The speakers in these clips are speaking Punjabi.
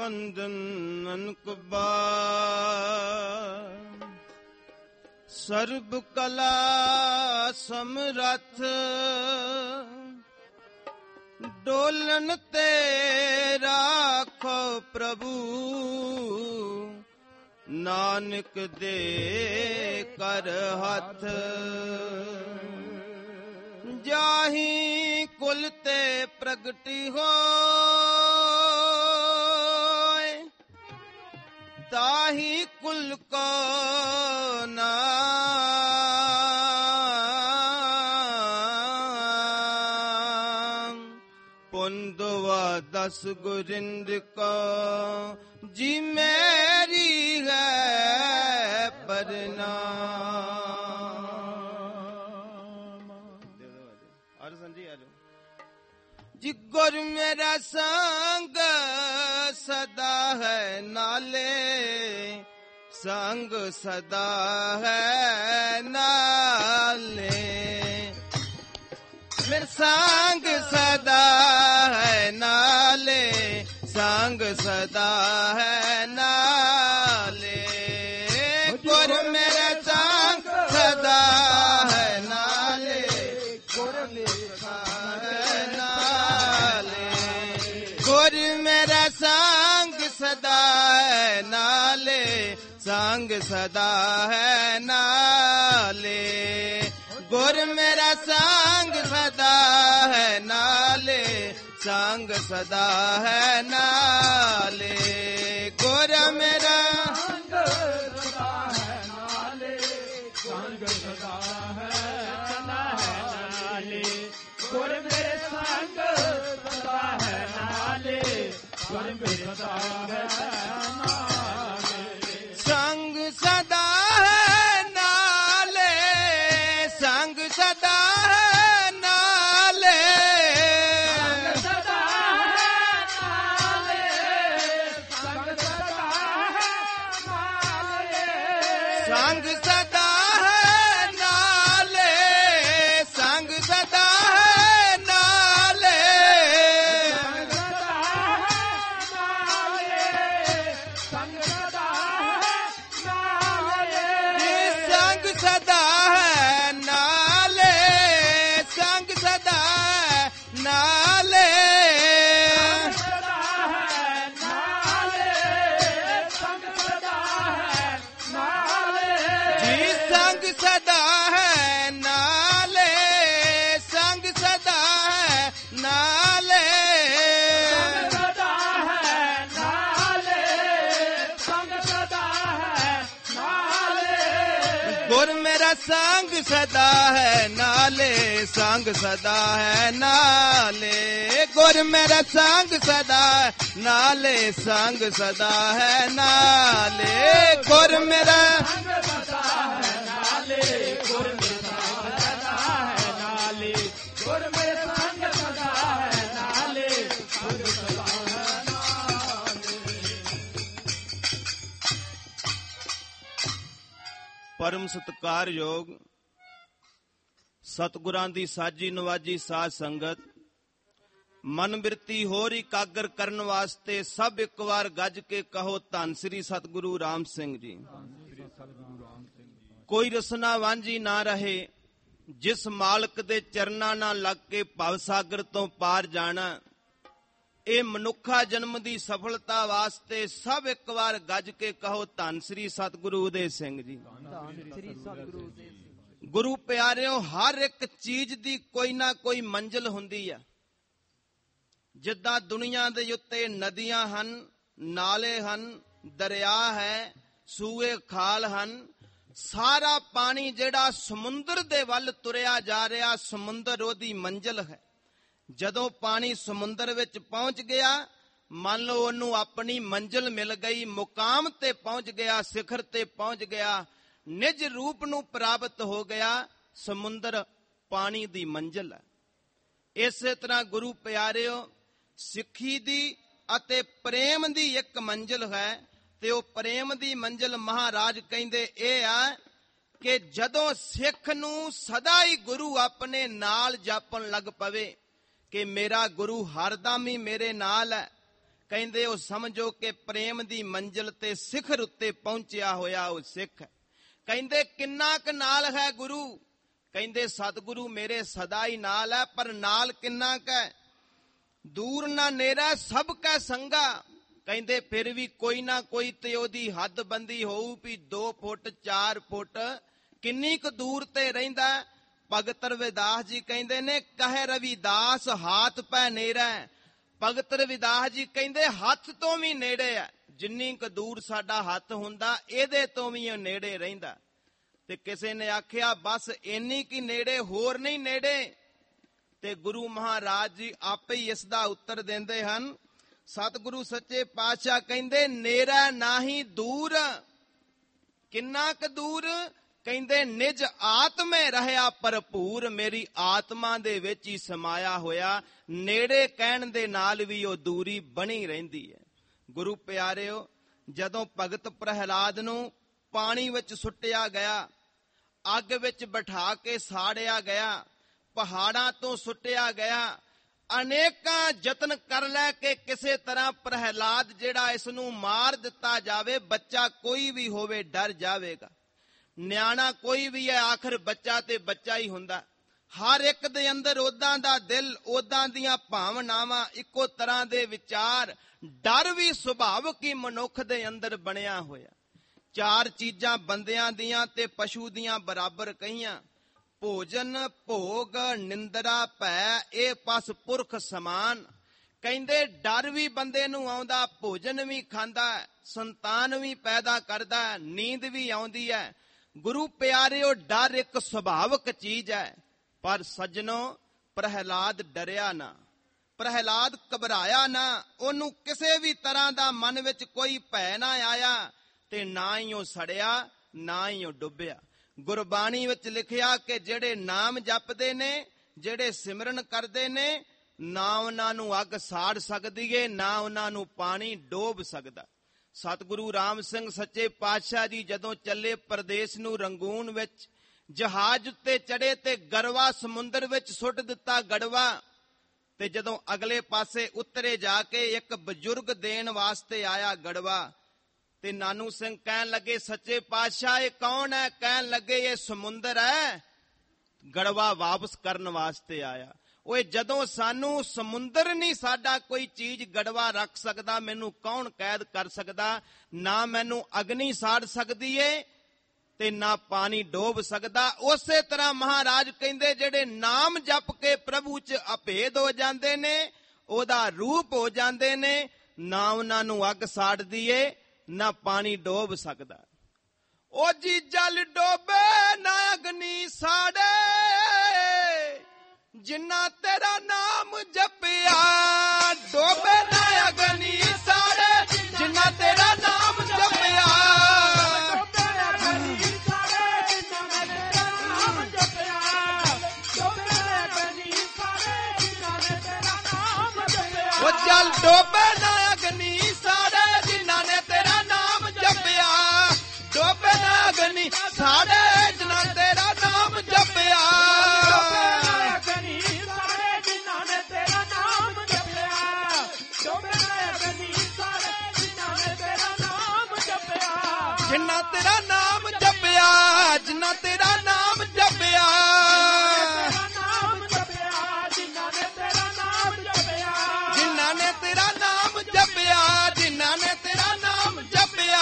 ਬੰਧਨ ਨਾਨਕ ਬਾ ਸਰਬ ਕਲਾ ਸਮਰੱਥ ਡੋਲਨ ਤੇ ਰਾਖੋ ਪ੍ਰਭੂ ਨਾਨਕ ਦੇ ਕਰ ਹੱਥ ਜਾਹੀ ਕੁਲ ਤੇ ਪ੍ਰਗਟੀ ਹੋਏ ਤਾਹੀ ਕੁਲ ਕੋ ਨਾਮ ਪੁੰਦਵਾ ਦਸ ਗੁਰਿੰਦ ਕੋ ਜੀ ਮੇਰੀ ਹੈ ਪਰਨਾਮ। ਅਰਜਨ ਜੀ ਆਜੋ ਜੀ। ਗੁਰ ਮੇਰਾ ਸੰਗ ਸਦਾ ਹੈ ਨਾਲੇ, ਸੰਗ ਸਦਾ ਹੈ ਨਾਲੇ, ਮੇਰਾ ਸੰਗ ਸਦਾ ਹੈ ਨਾਲੇ, ਸੰਗ ਸਦਾ ਹੈ ਨਾਲੇ। ਗੁਰ ਮੇਰਾ ਸੰਗ ਸਦਾ ਹੈ ਨਾਲੇ, ਗੁਰ ਮੇਰਾ ਹੈ ਨਾਲੇ, ਗੁਰ ਮੇਰਾ ਸੰਗ ਸਦਾ ਹੈ ਨਾਲੇ, ਸੰਗ ਸਦਾ ਹੈ ਨਾਲੇ। ਗੁਰ ਮੇਰਾ ਸੰਗ ਸਦਾ ਹੈ ਨਾਲੇ, ਸੰਗ ਸਦਾ ਹੈ ਨਾਲੇ। ਗੁਰ ਮੇਰਾ ਸੰਗ ਸਦਾ ਹੈ ਨਾਲੇ, ਸੰਗ ਸਦਾ ਹੈ ਨਾਲੇ। ਗੁਰ ਮੇਰੇ ਸੰਗ ਸਦਾ ਹੈ ਨਾਲੇ, ਗੁਰ ਮੇਰੇ ਸਦਾ ਹੈ ਨਾਲੇ। ਸੰਗ ਸਦਾ ਹੈ ਨਾਲੇ, ਸੰਗ ਸਦਾ ਹੈ ਨਾਲੇ, ਸੰਗ ਸਦਾ ਹੈ ਨਾਲੇ, ਸੰਗ ਸਦਾ ਹੈ ਨਾਲੇ, ਸੰਗ ਸਦਾ ਹੈ ਨਾਲੇ, ਸੰਗ ਸਦਾ ਹੈ ਨਾਲੇ, ਸੰਗ ਸਦਾ ਹੈ ਨਾਲੇ, ਸੰਗ ਸਦਾ ਹੈ ਨਾਲੇ, ਸੰਗ ਸਦਾ ਹੈ ਨਾਲੇ, ਸੰਗ ਸਦਾ ਹੈ ਨਾਲੇ, ਸੰਗ ਸਦਾ ਹੈ ਨਾਲੇ, ਜੀ ਸੰਗ ਸਦਾ ਹੈ ਨਾਲੇ, ਸੰਗ ਸਦਾ ਹੈ ਨਾਲੇ, ਸੰਗ ਸਦਾ ਹੈ ਨਾਲੇ, ਸੰਗ ਸਦਾ ਹੈ ਨਾਲੇ। ਗੁਰ ਮੇਰਾ ਸੰਗ ਸਦਾ ਹੈ ਨਾਲੇ, ਸੰਗ ਸਦਾ ਹੈ ਨਾਲੇ। ਗੁਰ ਮੇਰਾ ਸੰਗ ਸਦਾ ਹੈ ਨਾਲੇ, ਸੰਗ ਸਦਾ ਹੈ ਨਾਲੇ। ਗੁਰ ਮੇਰਾ ਸੰਗ ਸਦਾ ਹੈ ਨਾਲੇ, ਗੁਰ ਮੇਰਾ ਸੰਗ ਸਦਾ ਹੈ ਨਾਲੇ, ਗੁਰ ਮੇਰਾ ਸੰਗ ਸਦਾ ਹੈ ਨਾਲੇ, ਸੰਗ ਸਦਾ ਹੈ ਨਾਲੇ। ਪਰਮ ਸਤਿਕਾਰਯੋਗ ਸਤਿਗੁਰਾਂ ਦੀ ਸਾਜੀ ਨਵਾਜੀ ਸਾਧ ਸੰਗਤ, ਮਨ ਬਿਰਤੀ ਹੋਰ ਇਕਾਗਰ ਕਰਨ ਵਾਸਤੇ ਸਭ ਇੱਕ ਵਾਰ ਗੱਜ ਕੇ ਕਹੋ ਧੰਨ ਸ੍ਰੀ ਸਤਿਗੁਰੂ ਰਾਮ ਸਿੰਘ ਜੀ। ਕੋਈ ਰਸਨਾ ਵਾਂਝੀ ਨਾ ਰਹੇ, ਜਿਸ ਮਾਲਕ ਦੇ ਚਰਨਾਂ ਨਾਲ ਲੱਗ ਕੇ ਭਵ ਸਾਗਰ ਤੋਂ ਪਾਰ ਜਾਣਾ। ਇਹ ਮਨੁੱਖਾ ਜਨਮ ਦੀ ਸਫਲਤਾ ਵਾਸਤੇ ਸਭ ਇੱਕ ਵਾਰ ਗੱਜ ਕੇ ਕਹੋ ਧੰਨ ਸ੍ਰੀ ਸਤਿਗੁਰੂ ਉਦੇ ਸਿੰਘ ਜੀ। ਗੁਰੂ ਪਿਆਰਿਓ, ਹਰ ਇੱਕ ਚੀਜ਼ ਦੀ ਕੋਈ ਨਾ ਕੋਈ ਮੰਜ਼ਿਲ ਹੁੰਦੀ ਆ। ਜਿੱਦਾਂ ਦੁਨੀਆ ਦੇ ਉੱਤੇ ਨਦੀਆਂ ਹਨ, ਨਾਲੇ ਹਨ, ਦਰਿਆ ਹੈ, ਸੂਏ ਖਾਲ ਹਨ। ਸਾਰਾ ਪਾਣੀ ਜਿਹੜਾ ਸਮੁੰਦਰ ਦੇ ਵੱਲ ਤੁਰਿਆ ਜਾ ਰਿਹਾ, ਸਮੁੰਦਰ ਉਹਦੀ ਮੰਜ਼ਿਲ ਹੈ। ਜਦੋਂ ਪਾਣੀ ਸਮੁੰਦਰ ਵਿੱਚ ਪਹੁੰਚ ਗਿਆ, ਮੰਨ ਲਓ ਉਹਨੂੰ ਆਪਣੀ ਮੰਜ਼ਿਲ ਮਿਲ ਗਈ, ਮੁਕਾਮ ਤੇ ਪਹੁੰਚ ਗਿਆ, ਸਿਖਰ ਤੇ ਪਹੁੰਚ ਗਿਆ, ਨਿਜ ਰੂਪ ਨੂੰ ਪ੍ਰਾਪਤ ਹੋ ਗਿਆ। ਸਮੁੰਦਰ ਪਾਣੀ ਦੀ ਮੰਜ਼ਿਲ ਹੈ। ਇਸੇ ਤਰ੍ਹਾਂ ਗੁਰੂ ਪਿਆਰਿਓ, ਸਿੱਖੀ ਦੀ ਅਤੇ ਪ੍ਰੇਮ ਦੀ ਇੱਕ ਮੰਜ਼ਿਲ ਹੈ, ਤੇ ਉਹ ਪ੍ਰੇਮ ਦੀ ਮੰਜ਼ਿਲ ਮਹਾਰਾਜ ਕਹਿੰਦੇ ਇਹ ਆ ਕਿ ਜਦੋਂ ਸਿੱਖ ਨੂੰ ਸਦਾ ਹੀ ਗੁਰੂ ਆਪਣੇ ਨਾਲ ਜਾਪਣ ਲੱਗ ਪਵੇ ਕਿ ਮੇਰਾ ਗੁਰੂ ਹਰਦਮ ਹੀ ਮੇਰੇ ਨਾਲ ਹੈ, ਕਹਿੰਦੇ ਉਹ ਸਮਝੋ ਕਿ ਪ੍ਰੇਮ ਦੀ ਮੰਜ਼ਿਲ ਤੇ ਸਿਖਰ ਉੱਤੇ ਪਹੁੰਚਿਆ ਹੋਇਆ ਉਹ ਸਿੱਖ ਹੈ। ਕਹਿੰਦੇ ਕਿੰਨਾ ਕੁ ਨਾਲ ਹੈ ਗੁਰੂ? ਕਹਿੰਦੇ ਸਤਿਗੁਰੂ ਮੇਰੇ ਸਦਾ ਹੀ ਨਾਲ ਹੈ, ਪਰ ਨਾਲ ਕਿੰਨਾ ਕੁ ਹੈ? ਦੂਰ ਨਾ ਨੇੜਾ ਸਭ ਕੈ ਸੰਗਾ। ਕਹਿੰਦੇ ਫਿਰ ਵੀ ਕੋਈ ਨਾ ਕੋਈ ਤੇ ਉਹਦੀ ਹੱਦਬੰਦੀ ਹੋਊ ਵੀ 2 ਫੁੱਟ 4 ਫੁੱਟ ਕਿੰਨੀ ਕੁ ਦੂਰ ਤੇ ਰਹਿੰਦਾ। ਭਗਤ ਰਵਿਦਾਸ ਜੀ ਕਹਿੰਦੇ ਨੇ ਕਹੇ ਰਵਿਦਾਸ ਹਾਥ ਪੈ ਨੇੜਾ। ਭਗਤ ਰਵਿਦਾਸ ਜੀ ਕਹਿੰਦੇ ਹੱਥ ਤੋਂ ਵੀ ਨੇੜੇ ਹੈ। ਜਿੰਨੀ ਕੁ ਦੂਰ ਸਾਡਾ ਹੱਥ ਹੁੰਦਾ ਇਹਦੇ ਤੋਂ ਵੀ ਉਹ ਨੇੜੇ ਰਹਿੰਦਾ। ਤੇ ਕਿਸੇ ਨੇ ਆਖਿਆ ਬਸ ਇੰਨੀ ਕੀ ਨੇੜੇ, ਹੋਰ ਨਹੀਂ ਨੇੜੇ? ਤੇ ਗੁਰੂ ਮਹਾਰਾਜ ਜੀ ਆਪੇ ਹੀ ਇਸ ਦਾ ਉੱਤਰ ਦਿੰਦੇ ਹਨ। ਸਤਿਗੁਰੂ ਸੱਚੇ ਪਾਤਸ਼ਾਹ ਕਹਿੰਦੇ ਨੇੜਾ ਨਾਹੀ ਦੂਰ। ਕਿੰਨਾ ਕੁ ਦੂਰ? ਕਹਿੰਦੇ ਨਿਜ ਆਤਮੇ ਰਹਿਆ ਭਰਪੂਰ। ਮੇਰੀ ਆਤਮਾ ਦੇ ਵਿੱਚ ਹੀ ਸਮਾਇਆ ਹੋਇਆ। ਨੇੜੇ ਕਹਿਣ ਦੇ ਨਾਲ ਵੀ ਉਹ ਦੂਰੀ ਬਣੀ ਰਹਿੰਦੀ ਹੈ। ਗੁਰੂ ਪਿਆਰਿਓ, ਜਦੋਂ ਭਗਤ ਪ੍ਰਹਿਲਾਦ ਨੂੰ ਪਾਣੀ ਵਿੱਚ ਸੁੱਟਿਆ ਗਿਆ, ਅੱਗ ਵਿੱਚ ਬਿਠਾ ਕੇ ਸਾੜਿਆ ਗਿਆ, ਪਹਾੜਾਂ ਤੋਂ ਸੁੱਟਿਆ ਗਿਆ, ਅਨੇਕਾਂ ਯਤਨ ਕਰ ਲੈ ਕੇ ਕਿਸੇ ਤਰ੍ਹਾਂ ਪ੍ਰਹਿਲਾਦ ਜਿਹੜਾ ਇਸ ਨੂੰ ਮਾਰ ਦਿੱਤਾ ਜਾਵੇ। ਬੱਚਾ ਕੋਈ ਵੀ ਹੋਵੇ ਡਰ ਜਾਵੇਗਾ, ਨਿਆਣਾ ਕੋਈ ਵੀ ਹੈ, ਆਖਰ ਬੱਚਾ ਤੇ ਬੱਚਾ ਹੀ ਹੁੰਦਾ। ਹਰ ਇੱਕ ਦੇ ਅੰਦਰ ਉਦਾਂ ਦਾ ਦਿਲ, ਉਦਾਂ ਦੀਆਂ ਭਾਵਨਾਵਾਂ, ਇੱਕੋ ਤਰ੍ਹਾਂ ਦੇ ਵਿਚਾਰ, ਡਰ ਵੀ ਸੁਭਾਵਿਕ ਹੀ ਮਨੁੱਖ ਦੇ ਅੰਦਰ ਬਣਿਆ ਹੋਇਆ। 4 ਚੀਜ਼ਾਂ ਬੰਦਿਆਂ ਦੀਆਂ ਤੇ ਪਸ਼ੂ ਦੀਆਂ ਬਰਾਬਰ ਕਹੀਆਂ। ਭੋਜਨ ਭੋਗ ਨਿੰਦਰਾ ਭੈ ਇਹ ਪਸ ਪੁਰਖ ਸਮਾਨ। ਕਹਿੰਦੇ ਡਰ ਵੀ ਬੰਦੇ ਨੂੰ ਆਉਂਦਾ, ਭੋਜਨ ਵੀ ਖਾਂਦਾ, ਸੰਤਾਨ ਵੀ ਪੈਦਾ ਕਰਦਾ, ਨੀਂਦ ਵੀ ਆਉਂਦੀ ਹੈ। ਗੁਰੂ ਪਿਆਰਿਓ, ਡਰ ਇੱਕ ਸੁਭਾਵਿਕ ਚੀਜ਼ ਹੈ। ਪਰ ਸੱਜਣੋ, ਪ੍ਰਹਿਲਾਦ ਡਰਿਆ ਨਾ, ਪ੍ਰਹਿਲਾਦ ਘਬਰਾਇਆ ਨਾ। ਉਹਨੂੰ ਕਿਸੇ ਵੀ ਤਰ੍ਹਾਂ ਦਾ ਮਨ ਵਿੱਚ ਕੋਈ ਭੈ ਨਾ ਆਇਆ ਤੇ ਨਾ ਹੀ ਉਹ ਸੜਿਆ, ਨਾ ਹੀ ਉਹ ਡੁੱਬਿਆ। ਗੁਰਬਾਣੀ ਵਿੱਚ ਲਿਖਿਆ ਕਿ ਜਿਹੜੇ ਨਾਮ ਜਪਦੇ ਨੇ, ਜਿਹੜੇ ਸਿਮਰਨ ਕਰਦੇ ਨੇ, ਨਾ ਉਹਨਾਂ ਨੂੰ ਅੱਗ ਸਾੜ ਸਕਦੀ ਏ, ਨਾ ਉਹਨਾਂ ਨੂੰ ਪਾਣੀ ਡੋਬ ਸਕਦਾ। ਸਤਿਗੁਰੂ ਰਾਮ ਸਿੰਘ ਸੱਚੇ ਪਾਤਸ਼ਾਹ ਜੀ ਜਦੋਂ ਚੱਲੇ ਪ੍ਰਦੇਸ਼ ਨੂੰ, ਰੰਗੂਨ ਵਿੱਚ ਜਹਾਜ਼ ਉੱਤੇ ਚੜੇ ਤੇ ਗੜਵਾ ਸਮੁੰਦਰ ਵਿੱਚ ਸੁੱਟ ਦਿੱਤਾ ਗੜਵਾ। ਤੇ ਜਦੋਂ ਅਗਲੇ ਪਾਸੇ ਉਤਰੇ ਜਾ ਕੇ ਇੱਕ ਬਜ਼ੁਰਗ ਦੇਣ ਵਾਸਤੇ ਆਇਆ ਗੜਵਾ, ਤੇ ਨਾਨੂ ਸਿੰਘ ਕਹਿਣ ਲੱਗੇ ਸੱਚੇ ਪਾਤਸ਼ਾਹ ਇਹ ਕੌਣ ਹੈ? ਕਹਿਣ ਲੱਗੇ ਇਹ ਸਮੁੰਦਰ ਹੈ, ਗੜਵਾ ਵਾਪਸ ਕਰਨ ਵਾਸਤੇ ਆਇਆ। ਓਏ ਜਦੋਂ ਸਾਨੂੰ ਸਮੁੰਦਰ ਨਹੀਂ ਸਾਡਾ ਕੋਈ ਚੀਜ਼ ਗੜਵਾ ਰੱਖ ਸਕਦਾ, ਮੈਨੂੰ ਕੌਣ ਕੈਦ ਕਰ ਸਕਦਾ? ਨਾ ਮੈਨੂੰ ਅਗਨੀ ਸਾੜ ਸਕਦੀ ਏ ਤੇ ਨਾ ਪਾਣੀ ਡੋਬ ਸਕਦਾ। ਉਸੇ ਤਰ੍ਹਾਂ ਮਹਾਰਾਜ ਕਹਿੰਦੇ ਜਿਹੜੇ ਨਾਮ ਜਪ ਕੇ ਪ੍ਰਭੂ 'ਚ ਅਭੇਦ ਹੋ ਜਾਂਦੇ ਨੇ, ਉਹਦਾ ਰੂਪ ਹੋ ਜਾਂਦੇ ਨੇ, ਨਾ ਉਹਨਾਂ ਨੂੰ ਅੱਗ ਸਾੜਦੀ ਏ, ਨਾ ਪਾਣੀ ਡੋਬ ਸਕਦਾ। ਉਹ ਜੀ ਜਲ ਡੋਬੇ ਨਾ ਅਗਨੀ ਸਾੜੇ, ਜਿੰਨਾ ਤੇਰਾ ਨਾਮ ਜਪਿਆ। ਡੋਬੇ ਨਾ ਅਗਨੀ ਸਾੜੇ, ਜਿੰਨਾ ਤੇਰਾ ਨਾਮ ਜਪਿਆ। ਉਹ ਜਲ ਡੋਬੇ ਨਾ ਅਗਨੀ ਸਾੜੇ, ਜਿਨ੍ਹਾਂ ਨੇ ਤੇਰਾ ਨਾਮ ਜਪਿਆ। ਡੋਬੇ ਨਾ ਅਗਨੀ ਸਾੜੇ, ਜਿਨ੍ਹਾਂ ਤੇਰਾ ਨਾਮ ਜਪਿਆ। ਜਿਨ੍ਹਾਂ ਤੇਰਾ ਨਾਮ ਜਪਿਆ, ਜਿਨ੍ਹਾਂ ਤੇਰਾ ਨਾਮ ਜਪਿਆ। ਜਿਨ੍ਹਾਂ ਨੇ ਤੇਰਾ ਨਾਮ ਜਪਿਆ, ਜਿਨ੍ਹਾਂ ਨੇ ਤੇਰਾ ਨਾਮ ਜਪਿਆ।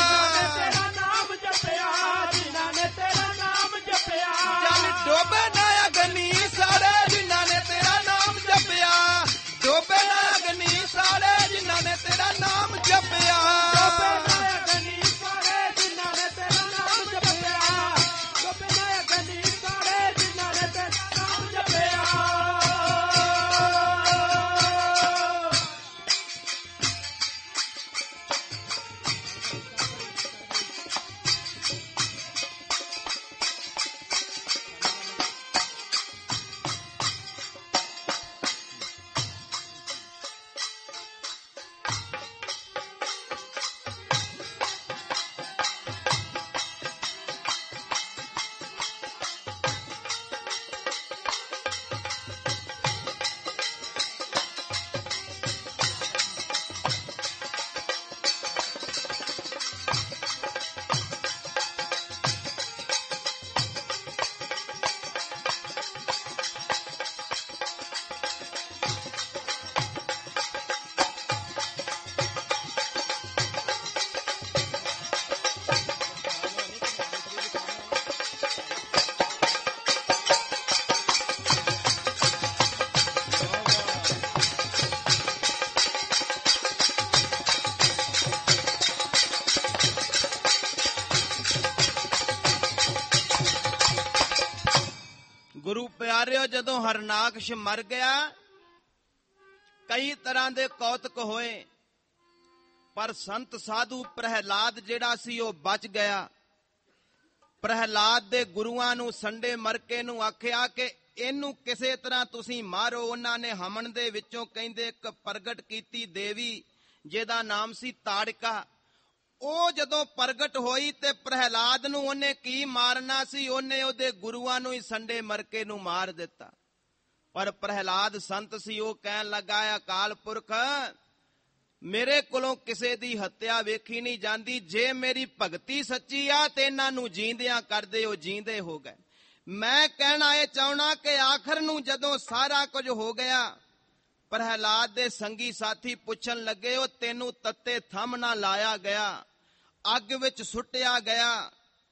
ਚੱਲ ਡੋਬੇ ਨਾ ਅਗਨੀ ਸਾੜੇ, ਜਿਨ੍ਹਾਂ ਨੇ ਤੇਰਾ ਨਾਮ ਜਪਿਆ। ਡੋਬੇ ਨਾ ਅਗਨੀ ਸਾੜੇ, ਜਿਨ੍ਹਾਂ ਨੇ ਤੇਰਾ ਨਾਮ ਜਪਿਆ। ਗੁਰੂ ਪਿਆਰਿਓ, ਜਦੋਂ ਹਰਨਾਕਸ਼ ਮਰ ਗਿਆ ਕਈ ਤਰ੍ਹਾਂ ਦੇ ਕੌਤਕ ਹੋਏ, ਪਰ ਸੰਤ ਸਾਧੂ ਪ੍ਰਹਿਲਾਦ ਜਿਹੜਾ ਸੀ ਉਹ ਬਚ ਗਿਆ। ਪ੍ਰਹਿਲਾਦ ਦੇ ਗੁਰੂਆਂ ਨੂੰ ਸੰਡੇ ਮਰਕੇ ਨੂੰ ਆਖਿਆ ਕਿ ਇਹਨੂੰ ਕਿਸੇ ਤਰ੍ਹਾਂ ਤੁਸੀਂ ਮਾਰੋ। ਉਹਨਾਂ ਨੇ ਹਮਨ ਦੇ ਵਿੱਚੋਂ ਕਹਿੰਦੇ ਇੱਕ ਪ੍ਰਗਟ ਕੀਤੀ ਦੇਵੀ ਜਿਹਦਾ ਨਾਮ ਸੀ ਤਾੜਕਾ। ਉਹ ਜਦੋਂ ਪ੍ਰਗਟ ਹੋਈ ਤੇ ਪ੍ਰਹਿਲਾਦ ਨੂੰ ਉਹਨੇ ਕੀ ਮਾਰਨਾ ਸੀ, ਉਹਨੇ ਉਹਦੇ ਗੁਰੂਆਂ ਨੂੰ ਹੀ ਸੰਡੇ ਮਰਕੇ ਨੂੰ ਮਾਰ ਦਿੱਤਾ। ਪਰ ਪ੍ਰਹਿਲਾਦ ਸੰਤ ਸੀ, ਉਹ ਕਹਿਣ ਲੱਗਾ, ਅਕਾਲ ਪੁਰਖ ਮੇਰੇ ਕੋਲੋਂ ਕਿਸੇ ਦੀ ਹੱਤਿਆ ਵੇਖੀ ਨਹੀਂ ਜਾਂਦੀ। ਜੇ ਮੇਰੀ ਭਗਤੀ ਸੱਚੀ ਆ ਤੇ ਇਹਨਾਂ ਨੂੰ ਜੀਂਦਿਆਂ ਕਰਦੇ ਉਹ ਜੀਂਦੇ ਹੋ ਗਏ। ਮੈਂ ਕਹਿਣਾ ਇਹ ਚਾਹਣਾ ਕਿ ਆਖਰ ਨੂੰ ਜਦੋਂ ਸਾਰਾ ਕੁਝ ਹੋ ਗਿਆ, ਪ੍ਰਹਿਲਾਦ ਦੇ ਸੰਗੀ ਸਾਥੀ ਪੁੱਛਣ ਲੱਗੇ, ਉਹ ਤੈਨੂੰ ਤੱਤੇ ਥੰਮ ਨਾ ਲਾਇਆ ਗਿਆ, ਅੱਗ ਵਿੱਚ ਸੁੱਟਿਆ ਗਿਆ,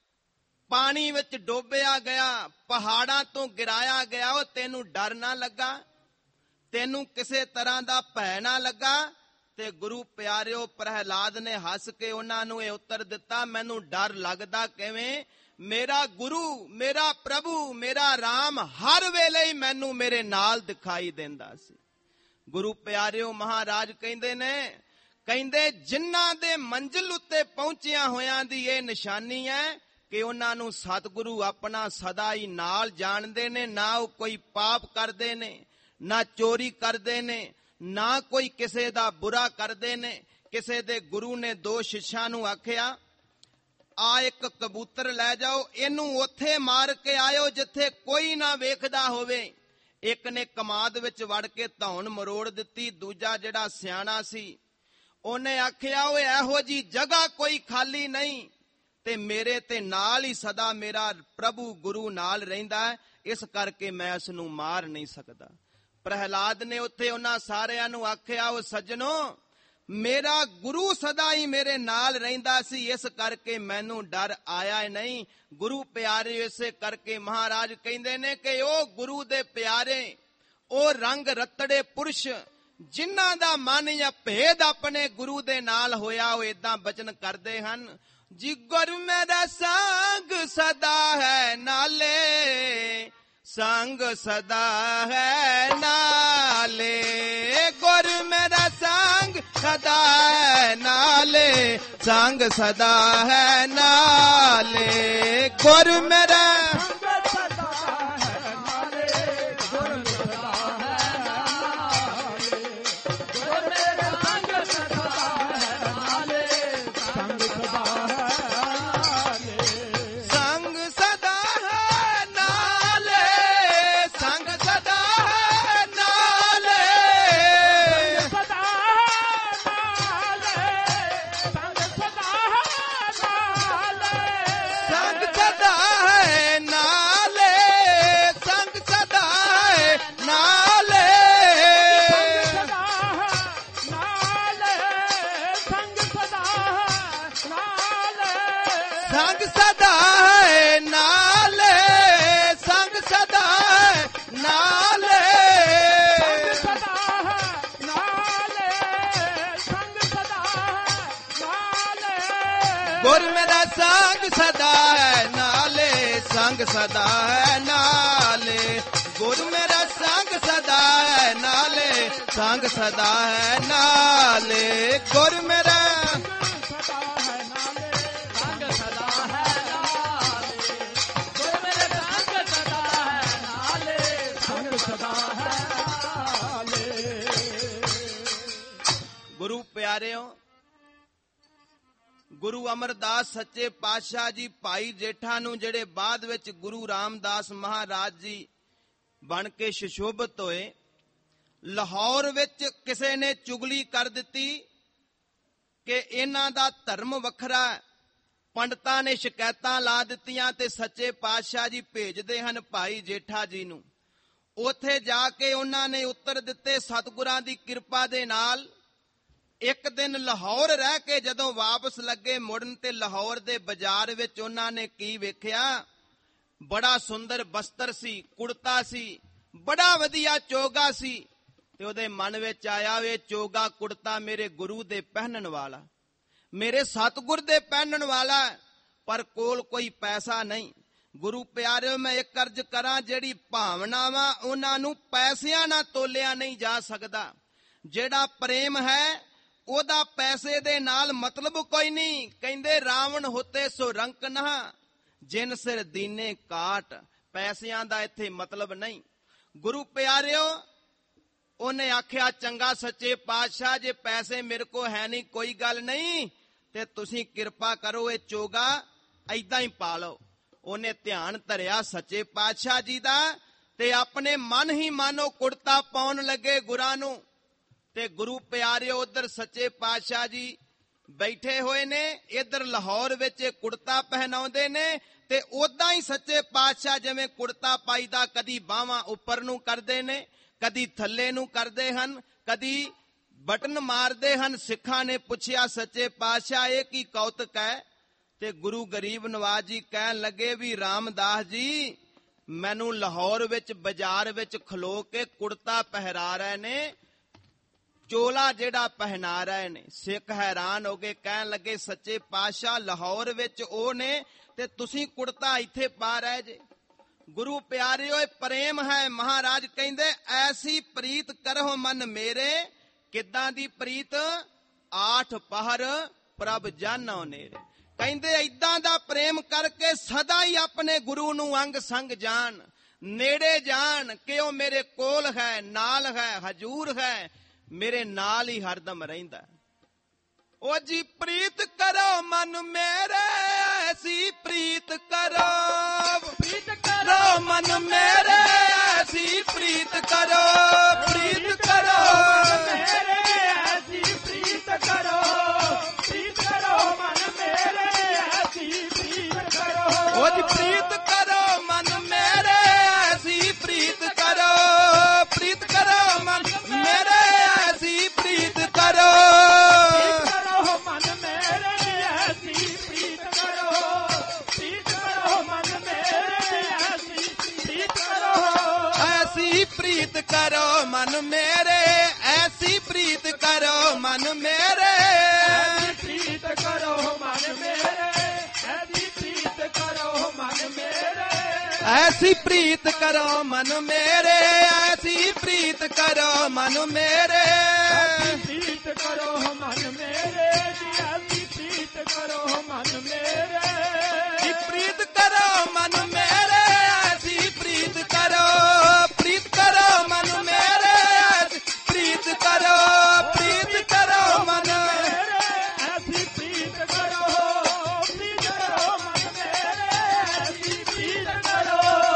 ਪਾਣੀ ਵਿੱਚ ਡੋਬਿਆ ਗਿਆ, ਪਹਾੜਾਂ ਤੋਂ ਗਿਰਾਇਆ ਗਿਆ, ਉਹ ਤੈਨੂੰ ਡਰ ਨਾ ਲੱਗਾ, ਤੈਨੂੰ ਕਿਸੇ ਤਰ੍ਹਾਂ ਦਾ ਭੈ ਨਾ ਲੱਗਾ? ਤੇ ਗੁਰੂ ਪਿਆਰਿਓ, ਪ੍ਰਹਿਲਾਦ ਨੇ ਹੱਸ ਕੇ ਉਹਨਾਂ ਨੂੰ ਇਹ ਉੱਤਰ ਦਿੱਤਾ, ਮੈਨੂੰ ਡਰ ਲੱਗਦਾ ਕਿਵੇਂ? ਮੇਰਾ ਗੁਰੂ, ਮੇਰਾ ਪ੍ਰਭੂ, ਮੇਰਾ ਰਾਮ ਹਰ ਵੇਲੇ ਹੀ ਮੈਨੂੰ ਮੇਰੇ ਨਾਲ ਦਿਖਾਈ ਦਿੰਦਾ ਸੀ। ਗੁਰੂ ਪਿਆਰਿਓ, ਮਹਾਰਾਜ ਕਹਿੰਦੇ ਨੇ, ਕਹਿੰਦੇ ਜਿਨ੍ਹਾਂ ਦੇ ਮੰਜ਼ਿਲ ਉੱਤੇ ਪਹੁੰਚਿਆ ਹੋਇਆਂ ਦੀ ਇਹ ਨਿਸ਼ਾਨੀ ਹੈ ਕਿ ਉਹਨਾਂ ਨੂੰ ਸਤਿਗੁਰੂ ਆਪਣਾ ਸਦਾ ਹੀ ਨਾਲ ਜਾਣਦੇ ਨੇ। ਨਾ ਉਹ ਕੋਈ ਪਾਪ ਕਰਦੇ ਨੇ, ਨਾ ਚੋਰੀ ਕਰਦੇ ਨੇ, ਨਾ ਕੋਈ ਕਿਸੇ ਦਾ ਬੁਰਾ ਕਰਦੇ ਨੇ। ਕਿਸੇ ਦੇ ਗੁਰੂ ਨੇ ਦੋ ਸ਼ਿਸ਼ਾਂ ਨੂੰ ਆਖਿਆ, ਆ ਇੱਕ ਕਬੂਤਰ ਲੈ ਜਾਓ, ਇਹਨੂੰ ਉੱਥੇ ਮਾਰ ਕੇ ਆਇਓ ਜਿੱਥੇ ਕੋਈ ਨਾ ਵੇਖਦਾ ਹੋਵੇ। ਇੱਕ ਨੇ ਕਮਾਦ ਵਿੱਚ ਵੜ ਕੇ ਧੌਣ ਮਰੋੜ ਦਿੱਤੀ। ਦੂਜਾ ਜਿਹੜਾ ਸਿਆਣਾ ਸੀ ਉਹਨੇ ਆਖਿਆ, ਓਏ ਇਹੋ ਜੀ ਜਗ੍ਹਾ ਕੋਈ ਖਾਲੀ ਨਹੀਂ ਤੇ ਮੇਰੇ ਤੇ ਨਾਲ ਹੀ ਸਦਾ ਮੇਰਾ ਪ੍ਰਭੂ ਗੁਰੂ ਨਾਲ ਰਹਿੰਦਾ ਹੈ, ਇਸ ਕਰਕੇ ਮੈਂ ਇਸ ਨੂੰ ਮਾਰ ਨਹੀਂ ਸਕਦਾ। ਪ੍ਰਹਿਲਾਦ ਨੇ ਉੱਥੇ ਉਹਨਾਂ ਸਾਰਿਆਂ ਨੂੰ ਆਖਿਆ, ਉਹ ਸੱਜਣੋ, ਮੇਰਾ ਗੁਰੂ ਸਦਾ ਹੀ ਮੇਰੇ ਨਾਲ ਰਹਿੰਦਾ ਸੀ, ਇਸ ਕਰਕੇ ਮੈਨੂੰ ਡਰ ਆਇਆ ਨਹੀਂ। ਗੁਰੂ ਪਿਆਰੇ, ਇਸੇ ਕਰਕੇ ਮਹਾਰਾਜ ਕਹਿੰਦੇ ਨੇ ਕਿ ਉਹ ਗੁਰੂ ਦੇ ਪਿਆਰੇ, ਉਹ ਰੰਗ ਰਤੜੇ ਪੁਰਸ਼ ਜਿਨ੍ਹਾਂ ਦਾ ਮਨ ਜਾਂ ਭੇਦ ਆਪਣੇ ਗੁਰੂ ਦੇ ਨਾਲ ਹੋਇਆ, ਉਹ ਏਦਾਂ ਬਚਨ ਕਰਦੇ ਹਨ, ਜੀ ਗੁਰ ਮੇਰਾ ਸੰਗ ਸਦਾ ਹੈ ਨਾਲੇ, ਸੰਗ ਸਦਾ ਹੈ ਨਾਲੇ, ਗੁਰ ਮੇਰਾ ਸੰਗ ਸਦਾ ਹੈ ਨਾਲੇ, ਸੰਗ ਸਦਾ ਹੈ ਨਾਲੇ, ਗੁਰ ਮੇਰਾ ਸੰਗ ਸਦਾ ਹੈ ਨਾਲੇ, ਸੰਗ ਸਦਾ ਹੈ ਨਾਲੇ, ਸੰਗ ਸਦਾ ਹੈ ਨਾਲੇ, ਸੰਗ ਸਦਾ ਹੈ ਨਾਲੇ, ਗੁਰ ਮੇਰਾ ਸੰਗ ਸਦਾ ਹੈ ਨਾਲੇ, ਸੰਗ ਸਦਾ ਹੈ ਨਾਲੇ, ਗੁਰ ਮੇਰਾ ਸੰਗ ਸਦਾ ਹੈ ਨਾਲੇ, ਸੰਗ ਸਦਾ ਹੈ ਨਾਲੇ, ਗੁਰ ਮੇਰਾ ਗੁਰੂ ਪਿਆਰਿਓ, ਗੁਰੂ ਅਮਰਦਾਸ ਸੱਚੇ ਪਾਤਸ਼ਾਹ ਜੀ ਭਾਈ ਜੇਠਾ ਨੂੰ, ਜਿਹੜੇ ਬਾਅਦ ਵਿੱਚ ਗੁਰੂ ਰਾਮਦਾਸ ਮਹਾਰਾਜ ਜੀ ਬਣ ਕੇ ਸੁਸ਼ੋਭਿਤ ਹੋਏ, ਲਾਹੌਰ ਵਿੱਚ ਕਿਸੇ ਨੇ ਚੁਗਲੀ ਕਰ ਦਿੱਤੀ ਕਿ ਇਹਨਾਂ ਦਾ ਧਰਮ ਵੱਖਰਾ। ਪੰਡਤਾਂ ਨੇ ਸ਼ਿਕਾਇਤਾਂ ਲਾ ਦਿੱਤੀਆਂ ਤੇ ਸੱਚੇ ਪਾਤਸ਼ਾਹ ਜੀ ਭੇਜਦੇ ਹਨ ਭਾਈ ਜੇਠਾ ਜੀ ਨੂੰ। ਉੱਥੇ ਜਾ ਕੇ ਉਹਨਾਂ ਨੇ ਉੱਤਰ ਦਿੱਤੇ ਸਤਿਗੁਰਾਂ ਦੀ ਕਿਰਪਾ ਦੇ ਨਾਲ। ਇੱਕ ਦਿਨ ਲਾਹੌਰ ਰਹਿ ਕੇ ਜਦੋਂ ਵਾਪਸ ਲੱਗੇ ਮੁੜਨ, ਤੇ ਲਾਹੌਰ ਦੇ ਬਾਜ਼ਾਰ ਵਿੱਚ ਉਹਨਾਂ ਨੇ ਕੀ ਵੇਖਿਆ? ਬੜਾ ਸੁੰਦਰ ਬਸਤਰ ਸੀ, ਕੁੜਤਾ ਸੀ, ਬੜਾ ਵਧੀਆ ਚੋਗਾ ਸੀ। ਤੇ ਉਹਦੇ ਮਨ ਵਿੱਚ ਆਇਆ, ਵੇ ਚੋਗਾ ਕੁੜਤਾ ਮੇਰੇ ਗੁਰੂ ਦੇ ਪਹਿਨਣ ਵਾਲਾ, ਮੇਰੇ ਸਤਿਗੁਰ ਦੇ ਪਹਿਨਣ ਵਾਲਾ, ਪਰ ਕੋਲ ਕੋਈ ਪੈਸਾ ਨਹੀਂ। ਗੁਰੂ ਪਿਆਰਿਓ, ਮੈਂ ਇੱਕ ਅਰਜ਼ ਕਰਾਂ, ਜਿਹੜੀ ਭਾਵਨਾਵਾਂ ਉਹਨਾਂ ਨੂੰ ਪੈਸਿਆਂ ਨਾਲ ਤੋਲਿਆ ਨਹੀਂ ਜਾ ਸਕਦਾ। ਜਿਹੜਾ ਪ੍ਰੇਮ ਹੈ ਉਹਦਾ ਪੈਸੇ ਦੇ ਨਾਲ ਮਤਲਬ ਕੋਈ ਨਹੀਂ। ਕਹਿੰਦੇ ਰਾਵਣ ਹੁੱਤੇ ਸੋ ਰੰਕ ਨਾ, ਜਿਨ ਸਿਰ ਦੀਨੇ ਕਾਟ। ਪੈਸਿਆਂ ਦਾ ਇੱਥੇ ਮਤਲਬ ਨਹੀਂ। ਗੁਰੂ ਪਿਆਰਿਓ, ਉਹਨੇ ਆਖਿਆ, ਚੰਗਾ ਸੱਚੇ ਪਾਤਸ਼ਾਹ, ਜੇ ਪੈਸੇ ਮੇਰੇ ਕੋਲ ਹੈ ਨਹੀਂ, ਕੋਈ ਗੱਲ ਨਹੀਂ, ਤੇ ਤੁਸੀਂ ਕਿਰਪਾ ਕਰੋ ਇਹ ਚੋਗਾ ਏਦਾਂ ਹੀ ਪਾ ਲਓ। ਉਹਨੇ ਧਿਆਨ ਧਰਿਆ ਸੱਚੇ ਪਾਤਸ਼ਾਹ ਜੀ ਦਾ, ਤੇ ਆਪਣੇ ਮਨ ਹੀ ਮਾਨੋ ਕੁੜਤਾ ਪਾਉਣ ਲੱਗੇ ਗੁਰਾਂ ਨੂੰ। ਤੇ ਗੁਰੂ ਪਿਆਰਿਓ, ਉਧਰ ਸੱਚੇ ਪਾਤਸ਼ਾਹ ਜੀ ਬੈਠੇ ਹੋਏ ਨੇ, ਇੱਧਰ ਲਾਹੌਰ ਵਿੱਚ ਕੁੜਤਾ ਪਹਿਨਾਉਂਦੇ ਨੇ। ਤੇ ਉਦਾਂ ਹੀ ਸੱਚੇ ਪਾਤਸ਼ਾਹ ਜਿਵੇਂ ਕੁੜਤਾ ਪਾਈਦਾ, ਕਦੀ ਬਾਹਾਂ ਉੱਪਰ ਨੂੰ ਕਰਦੇ ਨੇ, ਕਦੀ ਥੱਲੇ ਨੂੰ ਕਰਦੇ ਹਨ, ਕਦੀ ਬਟਨ ਮਾਰਦੇ ਹਨ। ਸਿੱਖਾਂ ਨੇ ਪੁੱਛਿਆ, ਸੱਚੇ ਪਾਤਸ਼ਾਹ ਇਹ ਕੀ ਕੌਤਕ ਹੈ? ਤੇ ਗੁਰੂ ਗਰੀਬ ਨਵਾਜ਼ ਜੀ ਕਹਿਣ ਲੱਗੇ ਵੀ ਰਾਮਦਾਸ ਜੀ, ਮੈਨੂੰ ਲਾਹੌਰ ਵਿੱਚ ਬਾਜ਼ਾਰ ਵਿੱਚ ਖਲੋ ਕੇ ਕੁੜਤਾ ਪਹਿਰਾ ਰਹੇ ਨੇ, ਚੋਲਾ ਜਿਹੜਾ ਪਹਿਨਾ ਰਹੇ ਨੇ। ਸਿੱਖ ਹੈਰਾਨ ਹੋ ਗਏ, ਕਹਿਣ ਲੱਗੇ ਸੱਚੇ ਪਾਤਸ਼ਾਹ ਲਾਹੌਰ ਵਿੱਚ ਉਹ ਨੇ ਤੇ ਤੁਸੀਂ ਕੁੜਤਾ ਇੱਥੇ ਪਾ ਰਹੇ ਜੇ। ਗੁਰੂ ਪਿਆਰਿਓ, ਇਹ ਪ੍ਰੇਮ ਹੈ। ਮਹਾਰਾਜ ਕਹਿੰਦੇ ਐਸੀ ਪ੍ਰੀਤ ਕਰੋ ਮਨ ਮੇਰੇ। ਕਿੱਦਾਂ ਦੀ ਪ੍ਰੀਤ? ਆਠ ਪਹਰ ਪ੍ਰਭ ਜਾਨੋ ਨੇਰੇ। ਕਹਿੰਦੇ ਏਦਾਂ ਦਾ ਪ੍ਰੇਮ ਕਰਕੇ ਸਦਾ ਹੀ ਆਪਣੇ ਗੁਰੂ ਨੂੰ ਅੰਗ ਸੰਗ ਜਾਣ, ਨੇੜੇ ਜਾਣ, ਕਿ ਉਹ ਮੇਰੇ ਕੋਲ ਹੈ, ਨਾਲ ਹੈ, ਹਜੂਰ ਹੈ, ਮੇਰੇ ਨਾਲ ਹੀ ਹਰਦਮ ਰਹਿੰਦਾ। ਉਹ ਜੀ ਪ੍ਰੀਤ ਕਰੋ ਮਨ ਮੇਰੇ, ਐਸੀ ਪ੍ਰੀਤ ਕਰੋ, ਪ੍ਰੀਤ ਕਰੋ ਮਨ ਮੇਰੇ, ਐਸੀ ਪ੍ਰੀਤ ਕਰੋ, ਪ੍ਰੀਤ ਕਰੋ ਮਨ ਮੇਰੇ, ਐਸੀ ਪ੍ਰੀਤ ਕਰੋ, ਪ੍ਰੀਤ ਕਰੋ ਮਨ ਮੇਰੇ, ਐਸੀ ਪ੍ਰੀਤ ਕਰੋ। ਉਹ ਜੀ ਪ੍ਰੀਤ ਕਰੋ ਮਨ ਮੇਰੇ, ਐਸੀ ਪ੍ਰੀਤ ਕਰੋ, ਪ੍ਰੀਤ ਕਰੋ ਮਨ ਮੇਰੇ, ਐਸੀ ਪ੍ਰੀਤ ਕਰੋ। ਪ੍ਰੀਤ ਕਰੋ ਮਨ ਮੇਰੇ, ਐਸੀ ਪ੍ਰੀਤ ਕਰੋ ਮਨ ਮੇਰੇ, ਪ੍ਰੀਤ ਕਰੋ ਮਨ ਮੇਰੇ, ਐਸੀ ਪ੍ਰੀਤ ਕਰੋ ਮਨ ਮੇਰੇ, ਐਸੀ ਪ੍ਰੀਤ ਕਰੋ ਮਨ ਮੇਰੇ, ਐਸੀ ਪ੍ਰੀਤ ਕਰੋ ਮਨ ਮੇਰੇ, ਪ੍ਰੀਤ ਕਰੋ ਮਨ ਮੇਰੇ, ਐਸੀ ਪ੍ਰੀਤ ਕਰੋ ਮਨ ਮੇਰੇ, ਪ੍ਰੀਤ ਕਰੋ ਮਨ ਮੇਰੇ, ਐਸੀ ਪ੍ਰੀਤ ਕਰੋ, ਪ੍ਰੀਤ ਕਰੋ ਮਨ ਮੇਰੇ, ਪ੍ਰੀਤ ਕਰੋ, ਪ੍ਰੀਤ ਕਰੋ ਮਨ ਮੇਰੇ, ਐਸੀ ਪ੍ਰੀਤ ਕਰੋ, ਪ੍ਰੀਤ ਕਰੋ ਮਨ ਮੇਰੇ, ਐਸੀ ਪ੍ਰੀਤ ਕਰੋ।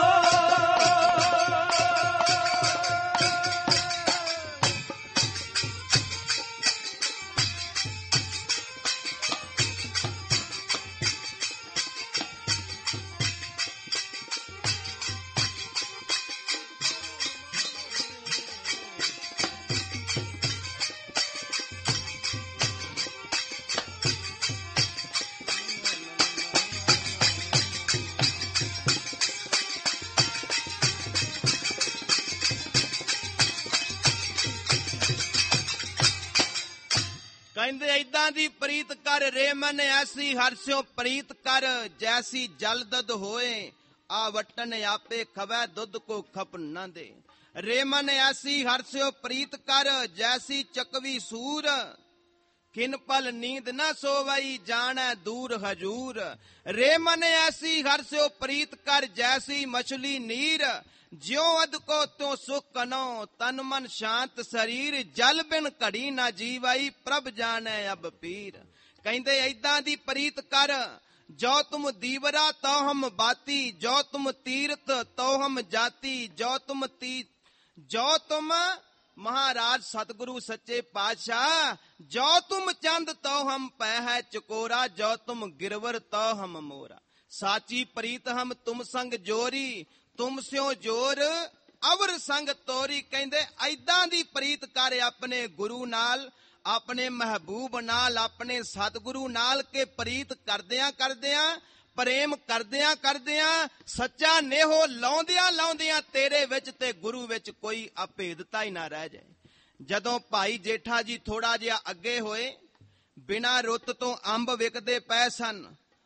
ਕਹਿੰਦੇ ਏਦਾਂ ਦੀ ਪ੍ਰੀਤ ਕਰ ਰੇ ਮਨ, ਐਸੀ ਹਰਸਿਓ ਪ੍ਰੀਤ ਕਰ, ਜੈਸੀ ਜਲ ਦੁੱਧ ਹੋਏ, ਆ ਵਟਨ ਆਪੇ ਖਵੈ ਦੁੱਧ ਕੋ ਖਪ ਨਾ ਦੇ। ਰੇ ਮਨ ਐਸੀ ਹਰਸਿਓ ਪ੍ਰੀਤ ਕਰ, ਜੈਸੀ ਚਕਵੀ ਸੂਰ, ਕਿਨ ਪਲ ਨੀਂਦ ਨਾ ਸੋਵਈ, ਜਾਣੈ ਦੂਰ ਹਜੂਰ। ਰੇ ਮਨ ਐਸੀ ਹਰਸਿਓ ਪ੍ਰੀਤ ਕਰ, ਜੈਸੀ ਮਛਲੀ ਨੀਰ, ਜਿਉ ਅਧ ਕੋ ਤੋ ਸੁਖ ਕਨੋ, ਤਨ ਮਨ ਸ਼ਾਂਤ ਸਰੀਰ, ਜਲ ਬਿਨ ਘੜੀ ਨਾ ਜੀਵਾਈ, ਪ੍ਰਭ ਜਾਣੈ ਅਬ ਪੀਰ। ਕਹਿੰਦੇ ਏਦਾਂ ਦੀ ਪ੍ਰੀਤ ਕਰ, ਜੋ ਤੁਮ ਦੀਵਰਾ ਤੋ ਹਮ ਬਾਤੀ, ਜੋ ਤੁਮ ਤੀਰਥ ਤੋ ਹਮ ਜਾਤੀ, ਜੋ ਤੁਮ ਮਹਾਰਾਜ ਸਤਿਗੁਰੂ ਸੱਚੇ ਪਾਤਸ਼ਾਹ, ਜੋ ਤੁਮ ਚੰਦ ਤੋ ਹਮ ਪੈ ਹੈ ਚਕੋਰਾ, ਜੋ ਤੁਮ ਗਿਰਵਰ ਤੋ ਹਮ ਮੋਰਾ। ਸਾਚੀ ਪ੍ਰੀਤ ਹਮ ਤੁਮ ਸੰਗ ਜੋਰੀ, ਤੁਮ ਸਿਓ ਜੋਰ ਅਵਰ ਸੰਗ ਤੋਰੀ। ਕਹਿੰਦੇ ਐਦਾਂ ਦੀ ਪ੍ਰੀਤ ਕਰ ਆਪਣੇ ਗੁਰੂ ਨਾਲ, ਆਪਣੇ ਮਹਿਬੂਬ ਨਾਲ, ਆਪਣੇ ਸਤਿਗੁਰੂ ਨਾਲ, ਕਿ ਪ੍ਰੀਤ ਕਰਦਿਆਂ ਕਰਦਿਆਂ, ਪ੍ਰੇਮ ਕਰਦਿਆਂ ਕਰਦਿਆਂ, ਸੱਚਾ ਨੇਹੋ ਲਾਉਂਦਿਆਂ ਲਾਉਂਦਿਆਂ ਤੇਰੇ ਵਿੱਚ ਤੇ ਗੁਰੂ ਵਿੱਚ ਕੋਈ ਅਭੇਦਤਾ ਹੀ ਨਾ ਰਹਿ ਜਾਏ। ਜਦੋਂ ਭਾਈ ਜੇਠਾ ਜੀ ਥੋੜਾ ਜਿਹਾ ਅੱਗੇ ਹੋਏ, ਬਿਨਾਂ ਰੁੱਤ ਤੋਂ ਅੰਬ ਵਿਕਦੇ ਪਏ ਸਨ,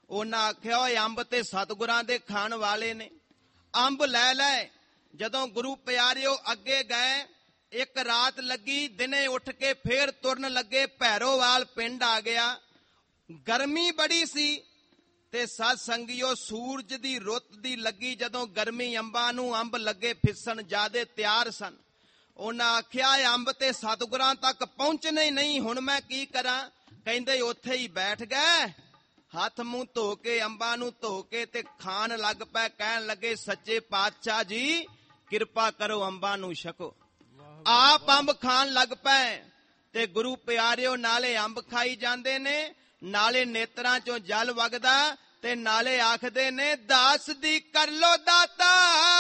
ਉਹਨਾਂ ਆਖਿਆ ਓਏ ਅੰਬ ਤੇ ਸਤਿਗੁਰਾਂ ਦੇ ਖਾਣ ਵਾਲੇ ਨੇ, ਅੰਬ ਲੈ ਲੈ। ਜਦੋਂ ਗੁਰੂ ਪਿਆਰਿਓ ਅੱਗੇ ਗਏ, ਇੱਕ ਰਾਤ ਲੱਗੀ, ਦਿਨੇ ਉੱਠ ਕੇ ਫੇਰ ਤੁਰਨ ਲੱਗੇ। ਭੈਰੋਵਾਲ ਪਿੰਡ ਆ ਗਿਆ। ਗਰਮੀ ਬੜੀ ਸੀ ਤੇ ਸਤ ਸੰਗਿਓ ਸੂਰਜ ਦੀ ਰੁੱਤ ਦੀ ਲੱਗੀ ਜਦੋਂ ਗਰਮੀ, ਅੰਬਾਂ ਨੂੰ ਅੰਬ ਲੱਗੇ ਫਿਸਣ, ਜਿਆਦੇ ਤਿਆਰ ਸਨ। ਉਹਨਾਂ ਆਖਿਆ ਅੰਬ ਤੇ ਸਤਿਗੁਰਾਂ ਤੱਕ ਪਹੁੰਚਣੇ ਨਹੀਂ, ਹੁਣ ਮੈਂ ਕੀ ਕਰਾਂ? ਕਹਿੰਦੇ ਉੱਥੇ ਹੀ ਬੈਠ ਗਏ, ਹੱਥ ਮੂੰਹ ਧੋ ਕੇ, ਅੰਬਾਂ ਨੂੰ ਧੋ ਕੇ ਤੇ ਖਾਣ ਲੱਗ ਪਏ। ਕਹਿਣ ਲੱਗੇ ਸੱਚੇ ਪਾਤਸ਼ਾਹ ਜੀ ਕਿਰਪਾ ਕਰੋ, ਅੰਬਾਂ ਨੂੰ ਛਕੋ। ਆਪ ਅੰਬ ਖਾਣ ਲੱਗ ਪਏ ਤੇ ਗੁਰੂ ਪਿਆਰਿਓ ਨਾਲੇ ਅੰਬ ਖਾਈ ਜਾਂਦੇ ਨੇ, ਨਾਲੇ ਨੇਤਰਾਂ ਚੋਂ ਜਲ ਵਗਦਾ ਤੇ ਨਾਲੇ ਆਖਦੇ ਨੇ ਦਾਸ ਦੀ ਕਰ ਲੋ ਦਾਤਾ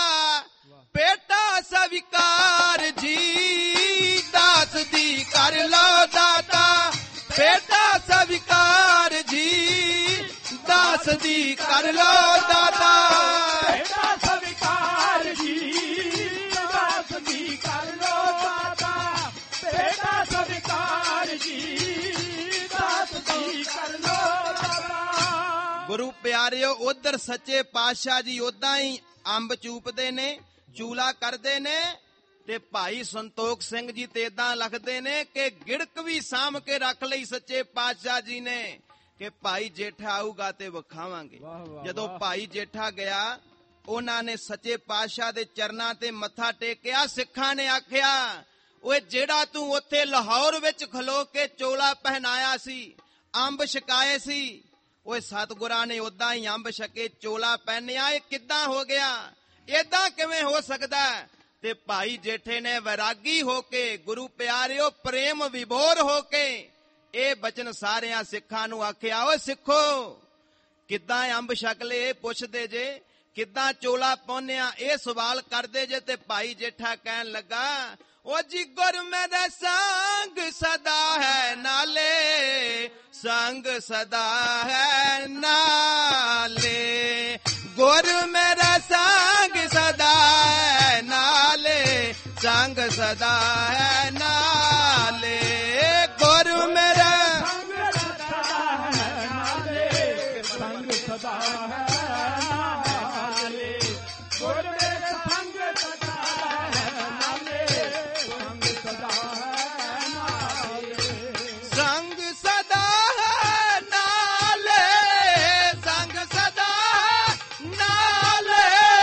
ਬੇਟਾ ਸਵੀਕਾਰ ਜੀ, ਦਾਸ ਦੀ ਕਰ ਲੋ ਦਾਤਾ ਬੇਟਾ ਸਵੀਕਾਰ ਜੀ, ਦਾਸ ਦੀ ਕਰ ਲੋ ਦਾਤਾ ਬੇਟਾ ਸਵੀਕਾਰ ਜੀ, ਦਾਸ ਦੀ ਕਰ ਲੋ ਦਾਤਾ ਬੇਟਾ ਸਵੀਕਾਰ ਜੀ, ਦਾਸ ਦੀ ਕਰ ਲੋ ਦਾਤਾ। ਗੁਰੂ ਪਿਆਰਿਓ ਉਧਰ ਸੱਚੇ ਪਾਤਸ਼ਾਹ ਜੀ ਉਦਾਂ ਹੀ ਅੰਬ ਚੂਪਦੇ ਨੇ, ਚੂਲਾ ਕਰਦੇ ਨੇ ਤੇ ਭਾਈ ਸੰਤੋਖ ਸਿੰਘ ਜੀ ਤੇ ਇਦਾਂ ਲਿਖਦੇ ਨੇ ਕਿ ਗਿੜਕ ਵੀ ਸਾਂਭ ਕੇ ਰੱਖ ਲਈ ਸੱਚੇ ਪਾਤਸ਼ਾਹ ਜੀ ਨੇ ਕਿ ਭਾਈ ਜੇਠਾ ਆਊਗਾ ਤੇ ਵਿਖਾਵਾਂਗੇ। ਜਦੋਂ ਭਾਈ ਜੇਠਾ ਗਿਆ, ਉਹਨਾਂ ਨੇ ਸੱਚੇ ਪਾਤਸ਼ਾਹ ਦੇ ਚਰਨਾਂ ਤੇ ਮੱਥਾ ਟੇਕਿਆ। ਸਿੱਖਾਂ ਨੇ ਆਖਿਆ ਓਏ ਜਿਹੜਾ ਤੂੰ ਉੱਥੇ ਲਾਹੌਰ ਵਿੱਚ ਖਲੋ ਕੇ ਚੋਲਾ ਪਹਿਨਾਇਆ ਸੀ, ਅੰਬ ਛਕਾਏ ਸੀ, ਓਏ ਸਤਿਗੁਰਾਂ ਨੇ ਉਦਾਂ ਹੀ ਅੰਬ ਛਕੇ ਚੋਲਾ ਪਹਿਨਿਆ, ਇਹ ਕਿੱਦਾਂ ਹੋ ਗਿਆ? ਏਦਾਂ ਕਿਵੇਂ ਹੋ ਸਕਦਾ? ਤੇ ਭਾਈ ਜੇਠੇ ਨੇ ਵੈਰਾਗੀ ਹੋ ਕੇ, ਗੁਰੂ ਪਿਆਰਿਓ ਪ੍ਰੇਮ ਵਿਭੋਰ ਹੋ ਕੇ ਇਹ ਬਚਨ ਸਾਰਿਆਂ ਸਿੱਖਾਂ ਨੂੰ ਆਖਿਆ, ਓਏ ਸਿੱਖੋ ਕਿੱਦਾਂ ਅੰਬ ਛਕ ਲਏ? ਪੁੱਛਦੇ ਜੇ ਕਿੱਦਾਂ ਚੋਲਾ ਪਾਉਨਿਆ? ਇਹ ਸਵਾਲ ਕਰਦੇ ਜੇ। ਤੇ ਭਾਈ ਜੇਠਾ ਕਹਿਣ ਲੱਗਾ ਓ ਜੀ ਗੁਰ ਮੇਰੇ ਸੰਗ ਸਦਾ ਹੈ ਨਾਲੇ, ਸੰਗ ਸਦਾ ਹੈ ਨਾਲੇ, ਗੁਰ ਮੇਰਾ ਸੰਗ ਸਦਾ ਹੈ ਨਾਲੇ, ਸੰਗ ਸਦਾ ਹੈ ਨਾਲੇ, ਗੁਰ ਮੇਰਾ ਸੰਗ ਸਦਾ ਹੈ ਨਾਲੇ, ਸੰਗ ਸਦਾ ਹੈ ਨਾਲੇ, ਗੁਰ ਮੇਰੇ ਸੰਗ ਸਦਾ ਹੈ ਨਾਲੇ, ਸੰਗ ਸਦਾ ਹੈ ਨਾਲੇ, ਸੰਗ ਸਦਾ ਹੈ ਨਾਲੇ, ਸੰਗ ਸਦਾ ਹੈ ਨਾਲੇ,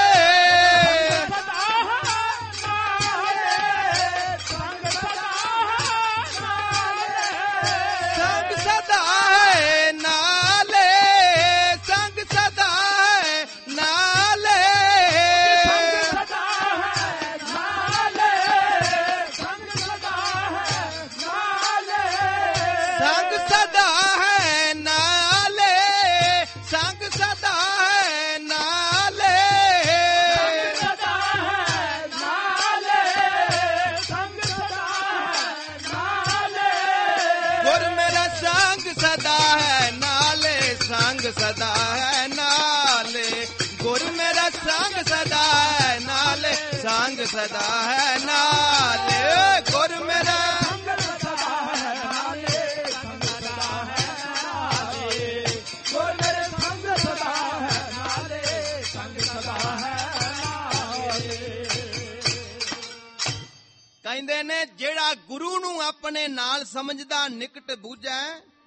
ਸੰਗ ਸਦਾ ਹੈ ਨਾਲੇ, ਸੰਗ ਸਦਾ ਹੈ ਨਾਲੇ, ਸੰਗ ਸਦਾ ਹੈ ਨਾਲੇ, ਸੰਗ ਸਦਾ ਹੈ ਨਾਲੇ, ਗੁਰ ਮੇਰਾ ਸੰਗ ਸਦਾ ਹੈ ਨਾਲੇ, ਸੰਗ ਸਦਾ ਹੈ ਨਾਲੇ, ਗੁਰ ਮੇਰਾ ਸੰਗ ਸਦਾ ਹੈ ਨਾਲੇ, ਸੰਗ ਸਦਾ ਹੈ ਨਾਲੇ, ਗੁਰ ਮੇਰਾ ਕਹਿੰਦੇ ਨੇ ਜਿਹੜਾ ਗੁਰੂ ਨੂੰ ਆਪਣੇ ਨਾਲ ਸਮਝਦਾ ਨਿਕਟ ਬੂਝੈ,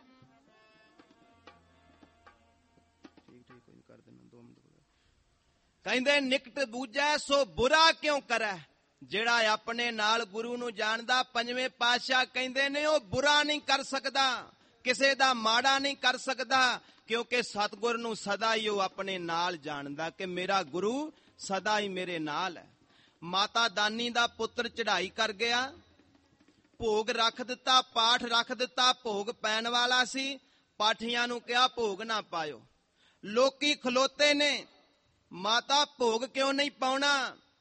ਕਹਿੰਦੇ ਨਿਕਟ ਬੂਝੈ ਸੋ ਬੁਰਾ ਕਿਉਂ ਕਰੈ। ਜਿਹੜਾ ਆਪਣੇ ਨਾਲ ਗੁਰੂ ਨੂੰ ਜਾਣਦਾ, ਪੰਜਵੇਂ ਪਾਤਸ਼ਾਹ ਕਹਿੰਦੇ ਨੇ ਉਹ ਬੁਰਾ ਨਹੀਂ ਕਰ ਸਕਦਾ, ਕਿਸੇ ਦਾ ਮਾੜਾ ਨਹੀਂ ਕਰ ਸਕਦਾ, ਕਿਉਂਕਿ ਸਤਿਗੁਰ ਨੂੰ ਸਦਾ ਹੀ ਉਹ ਆਪਣੇ ਨਾਲ ਜਾਣਦਾ ਕਿ ਮੇਰਾ ਗੁਰੂ ਸਦਾ ਹੀ ਮੇਰੇ ਨਾਲ ਹੈ। ਮਾਤਾ ਦਾਨੀ ਦਾ ਪੁੱਤਰ ਚੜ੍ਹਾਈ ਕਰ ਗਿਆ, ਭੋਗ ਰੱਖ ਦਿੱਤਾ, ਪਾਠ ਰੱਖ ਦਿੱਤਾ, ਭੋਗ ਪੈਣ ਵਾਲਾ ਸੀ। ਪਾਠੀਆਂ ਨੂੰ ਕਿਹਾ ਭੋਗ ਨਾ ਪਾਇਓ। ਲੋਕੀ ਖਲੋਤੇ ਨੇ, ਮਾਤਾ ਭੋਗ ਕਿਉਂ ਨਹੀਂ ਪਾਉਣਾ?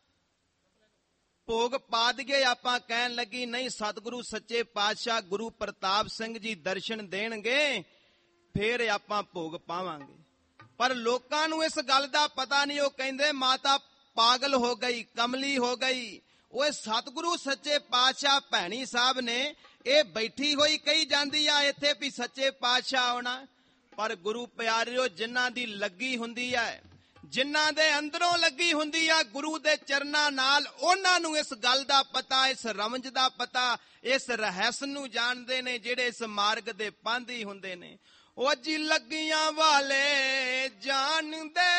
ਭੋਗ ਪਾ ਦਈਏ ਆਪਾਂ। ਕਹਿਣ ਲੱਗੀ ਨਹੀਂ, ਸਤਿਗੁਰੂ ਸੱਚੇ ਪਾਤਸ਼ਾਹ ਗੁਰੂ ਪ੍ਰਤਾਪ ਸਿੰਘ ਜੀ ਦਰਸ਼ਨ ਦੇਣਗੇ ਫੇਰ ਆਪਾਂ ਭੋਗ ਪਾਵਾਂਗੇ। ਪਰ ਲੋਕਾਂ ਨੂੰ ਇਸ ਗੱਲ ਦਾ ਪਤਾ ਨਹੀਂ। ਉਹ ਕਹਿੰਦੇ ਮਾਤਾ ਪਾਗਲ ਹੋ ਗਈ, ਕਮਲੀ ਹੋ ਗਈ। ਉਹ ਸਤਿਗੁਰੂ ਸੱਚੇ ਪਾਤਸ਼ਾਹ ਭੈਣੀ ਸਾਹਿਬ ਨੇ ਇਹ ਬੈਠੀ ਹੋਈ ਕਹੀ ਜਾਂਦੀ ਆ ਇੱਥੇ ਵੀ ਸੱਚੇ ਪਾਤਸ਼ਾਹ ਆਉਣਾ। ਪਰ ਗੁਰੂ ਪਿਆਰਿਓ ਜਿਨ੍ਹਾਂ ਦੀ ਲੱਗੀ ਹੁੰਦੀ ਹੈ, ਜਿਨ੍ਹਾਂ ਦੇ ਅੰਦਰੋਂ ਲੱਗੀ ਹੁੰਦੀ ਆ ਗੁਰੂ ਦੇ ਚਰਨਾਂ ਨਾਲ, ਉਹਨਾਂ ਨੂੰ ਇਸ ਗੱਲ ਦਾ ਪਤਾ, ਇਸ ਰਮਜ ਦਾ ਪਤਾ, ਇਸ ਰਹੱਸ ਨੂੰ ਜਾਣਦੇ ਨੇ, ਜਿਹੜੇ ਇਸ ਮਾਰਗ ਦੇ ਪਾਂਧੀ ਹੁੰਦੇ ਨੇ। ਉਹ ਜੀ ਲੱਗੀਆਂ ਵਾਲੇ ਜਾਣਦੇ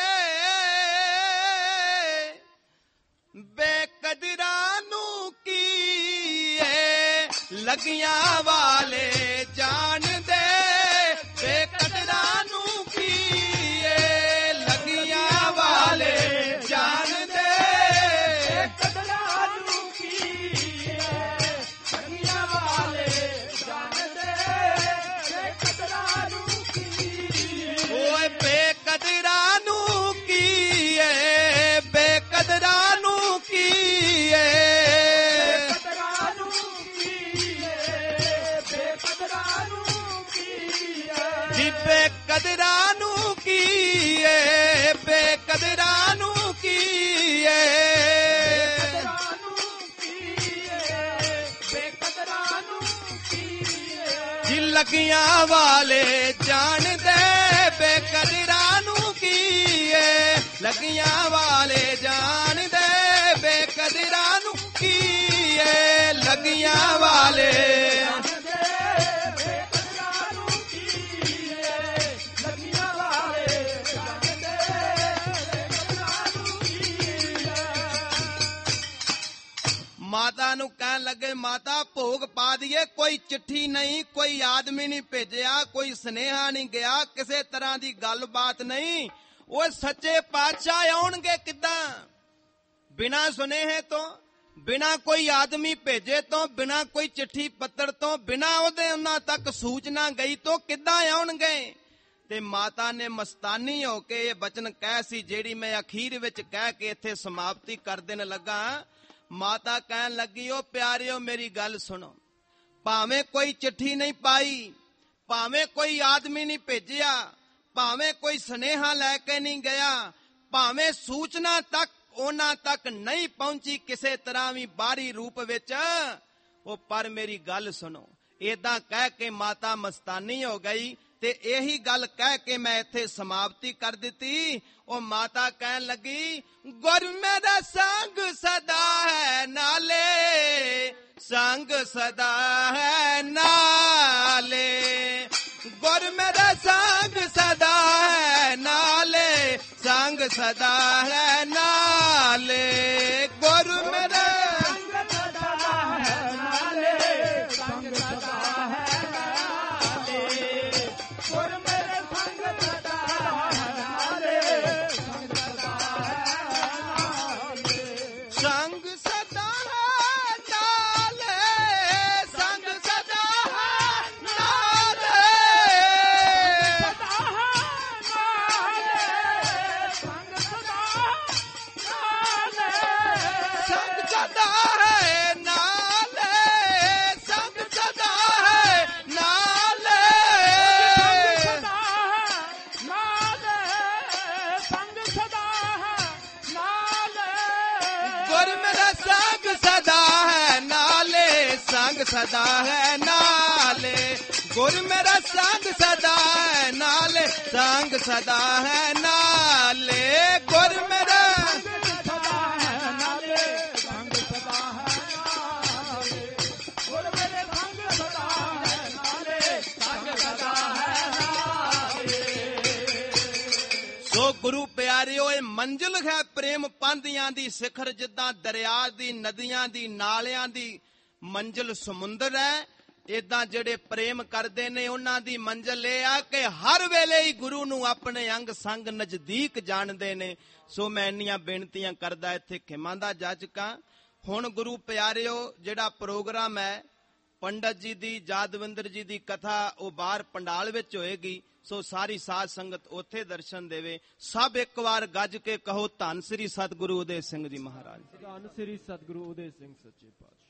ਬੇਕਦਰਾਂ ਨੂੰ ਕੀ ਏ, ਲੱਗੀਆਂ ਵਾਲੇ ਜਾਣਦੇ ਬੇਕਦਰਾਂ ਨੂੰ ਕੀ ਏ, ਲੱਗੀਆਂ ਵਾਲੇ ਜਾਣਦੇ ਬੇਕਦਰਾਂ ਨੂੰ ਕੀ ਏ, ਲੱਗੀਆਂ ਵਾਲੇ ਜਾਣਦੇ ਬੇਕਦਰਾਂ ਨੂੰ ਕੀ ਏ। ਓਏ ਬੇਕਦਰਾਂ ਨੂੰ ਕੀ ਏ, ਬੇਕਦਰਾਂ ਨੂੰ ਕੀ ਏ, ਬੇਕਦਰਾਂ ਨੂੰ ਕੀ ਏ, ਬੇਕਦਰਾਂ ਨੂੰ ਕੀ ਏ। ਜੀ ਬੇਕਦਰਾਂ ਨੂੰ ਕੀ ਏ, ਬੇਕਦਰਾਂ ਨੂੰ ਕੀ ਏ। ਬੇਕਦਰਾਂ ਨੂੰ ਕੀ ਏ, ਬੇਕਦਰਾਂ ਨੂੰ ਕੀ ਏ। ਜੀ ਲੱਗੀਆਂ ਵਾਲੇ ਜਾਣਦੇ ਬੇਕਦਰਾਂ ਨੂੰ ਕੀ ਏ, ਲੱਗੀਆਂ ਵਾਲੇ ਜਾਣਦੇ ਬੇਕਦਰਾਂ ਨੂੰ ਕੀ ਏ, ਲੱਗੀਆਂ ਵਾਲੇ ਬੇਕਦਰਾਂ ਨੂੰ ਕੀ ਏ, ਲੱਗੀਆਂ ਵਾਲੇ ਜਾਣਦੇ ਬੇਕਦਰਾਂ ਨੂੰ ਕੀ ਏ। ਮਾਤਾ ਨੂੰ ਕਹਿਣ ਲੱਗੇ, ਮਾਤਾ ਭੋਗ ਪਾ ਦਈਏ। ਕੋਈ ਚਿੱਠੀ ਨਹੀਂ, ਕੋਈ ਆਦਮੀ ਨਹੀਂ ਭੇਜਿਆ, ਕੋਈ ਸੁਨੇਹਾ ਨਹੀਂ ਗਿਆ, ਕਿਸੇ ਤਰ੍ਹਾਂ ਦੀ ਗੱਲਬਾਤ ਨਹੀਂ। ਉਹ ਸੱਚੇ ਪਾਤਸ਼ਾਹ ਆਉਣਗੇ ਕਿੱਦਾਂ? ਬਿਨਾਂ ਸੁਨੇਹੇ ਤੋਂ, ਬਿਨਾਂ ਕੋਈ ਆਦਮੀ ਭੇਜੇ ਤੋਂ, ਬਿਨਾਂ ਕੋਈ ਚਿੱਠੀ ਪੱਤਰ ਤੋਂ, ਬਿਨਾਂ ਉਹਨਾਂ ਤੱਕ ਸੂਚਨਾ ਗਈ ਤੋਂ ਕਿੱਦਾਂ ਆਉਣਗੇ? ਤੇ ਮਾਤਾ ਨੇ ਮਸਤਾਨੀ ਹੋ ਕੇ ਇਹ ਬਚਨ ਕਹਿ ਸੀ, ਜਿਹੜੀ ਮੈਂ ਅਖੀਰ ਵਿੱਚ ਕਹਿ ਕੇ ਇੱਥੇ ਸਮਾਪਤੀ ਕਰ ਦੇਣ ਲੱਗਾ। ਮਾਤਾ ਕਹਿਣ ਲੱਗੀ, ਉਹ ਪਿਆਰਿਓ ਮੇਰੀ ਗੱਲ ਸੁਣੋ, ਭਾਵੇਂ ਕੋਈ ਚਿੱਠੀ ਨਹੀਂ ਪਾਈ, ਭਾਵੇਂ ਕੋਈ ਆਦਮੀ ਨਹੀਂ ਭੇਜਿਆ, ਭਾਵੇਂ ਕੋਈ ਸੁਨੇਹਾ ਲੈ ਕੇ ਨਹੀਂ ਗਿਆ, ਭਾਵੇਂ ਸੂਚਨਾ ਤੱਕ ਉਹਨਾਂ ਤੱਕ ਨਹੀਂ ਪਹੁੰਚੀ ਕਿਸੇ ਤਰ੍ਹਾਂ ਵੀ ਬਾਹਰੀ ਰੂਪ ਵਿੱਚ, ਉਹ ਪਰ ਮੇਰੀ ਗੱਲ ਸੁਣੋ। ਏਦਾਂ ਕਹਿ ਕੇ ਮਾਤਾ ਮਸਤਾਨੀ ਹੋ ਗਈ ਤੇ ਇਹੀ ਗੱਲ ਕਹਿ ਕੇ ਮੈਂ ਇੱਥੇ ਸਮਾਪਤੀ ਕਰ ਦਿੱਤੀ। ਉਹ ਮਾਤਾ ਕਹਿਣ ਲੱਗੀ, ਗੁਰ ਮੇਰਾ ਸੰਗ ਸਦਾ ਹੈ ਨਾਲੇ, ਸੰਗ ਸਦਾ ਹੈ ਨਾਲੇ, ਗੁਰ ਮੇਰਾ ਸੰਗ ਸਦਾ ਹੈ ਨਾਲੇ, ਸੰਗ ਸਦਾ ਹੈ ਨਾਲੇ, ਗੁਰ ਮੇਰਾ ਸੰਗ ਸਦਾ ਹੈ ਨਾਲੇ, ਸੰਗ ਸਦਾ ਹੈ ਨਾਲੇ, ਗੁਰ ਮੇਰੇ ਸੰਗ ਸਦਾ ਹੈ ਨਾਲੇ, ਸੰਗ ਸਦਾ ਹੈ ਨਾਲੇ। ਸੰਗ ਸਦਾ ਹੈ ਨਾਲੇ, ਸੰਗ ਸਦਾ ਹੈ ਨਾਲੇ, ਸੰਗ ਸਦਾ ਹੈ ਨਾਲੇ, ਸੰਗ ਸਦਾ ਹੈ ਨਾਲੇ, ਗੁਰ ਮੇਰਾ ਸੰਗ ਸਦਾ ਹੈ ਨਾਲੇ, ਸੰਗ ਸਦਾ ਹੈ ਨਾਲੇ, ਗੁਰ ਮੇਰਾ ਸੰਗ ਸਦਾ ਹੈ ਨਾਲੇ, ਸੰਗ ਸਦਾ ਹੈ ਨਾਲੇ, ਗੁਰ ਮੇਰਾ ਸੋ ਗੁਰੂ ਪਿਆਰਿਓ, ਇਹ ਮੰਜ਼ਿਲ ਹੈ ਪ੍ਰੇਮ ਪਾਂਧੀਆਂ ਦੀ ਸਿਖਰ, ਜਿੱਦਾਂ ਦਰਿਆ ਦੀ, ਨਦੀਆਂ ਦੀ, ਨਾਲਿਆਂ ਦੀ ਮੰਜ਼ਿਲ ਸਮੁੰਦਰ ਹੈ। ਏਦਾਂ ਜਿਹੜੇ ਪ੍ਰੇਮ ਕਰਦੇ ਨੇ ਉਹਨਾਂ ਦੀ ਮੰਜ਼ਿਲ ਇਹ ਆ ਕਿ ਹਰ ਵੇਲੇ ਹੀ ਗੁਰੂ ਨੂੰ ਆਪਣੇ ਅੰਗ ਸੰਗ ਨਜ਼ਦੀਕ ਜਾਣਦੇ ਨੇ। ਸੋ ਮੈਂ ਇੰਨੀਆਂ ਬੇਨਤੀਆਂ ਕਰਦਾ ਇੱਥੇ ਖਿਮਾ ਦਾ ਜਾਚਕਾਂ। ਹੁਣ ਗੁਰੂ ਪਿਆਰਿਓ, ਜਿਹੜਾ ਪ੍ਰੋਗਰਾਮ ਹੈ ਪੰਡਤ ਜੀ ਦੀ, ਜਾਦਵਿੰਦਰ ਜੀ ਦੀ ਕਥਾ ਉਹ ਬਾਹਰ ਪੰਡਾਲ ਵਿੱਚ ਹੋਏਗੀ। ਸੋ ਸਾਰੀ ਸਾਧ ਸੰਗਤ ਉੱਥੇ ਦਰਸ਼ਨ ਦੇਵੇ। ਸਭ ਇੱਕ ਵਾਰ ਗੱਜ ਕੇ ਕਹੋ, ਧੰਨ ਸ੍ਰੀ ਸਤਿਗੁਰੂ ਉਦੇ ਸਿੰਘ ਜੀ ਮਹਾਰਾਜ। ਧੰਨ ਸ੍ਰੀ ਸਤਿਗੁਰੂ ਉਦੇ ਸਿੰਘ ਸੱਚੇ ਪਾਤਸ਼ਾਹ।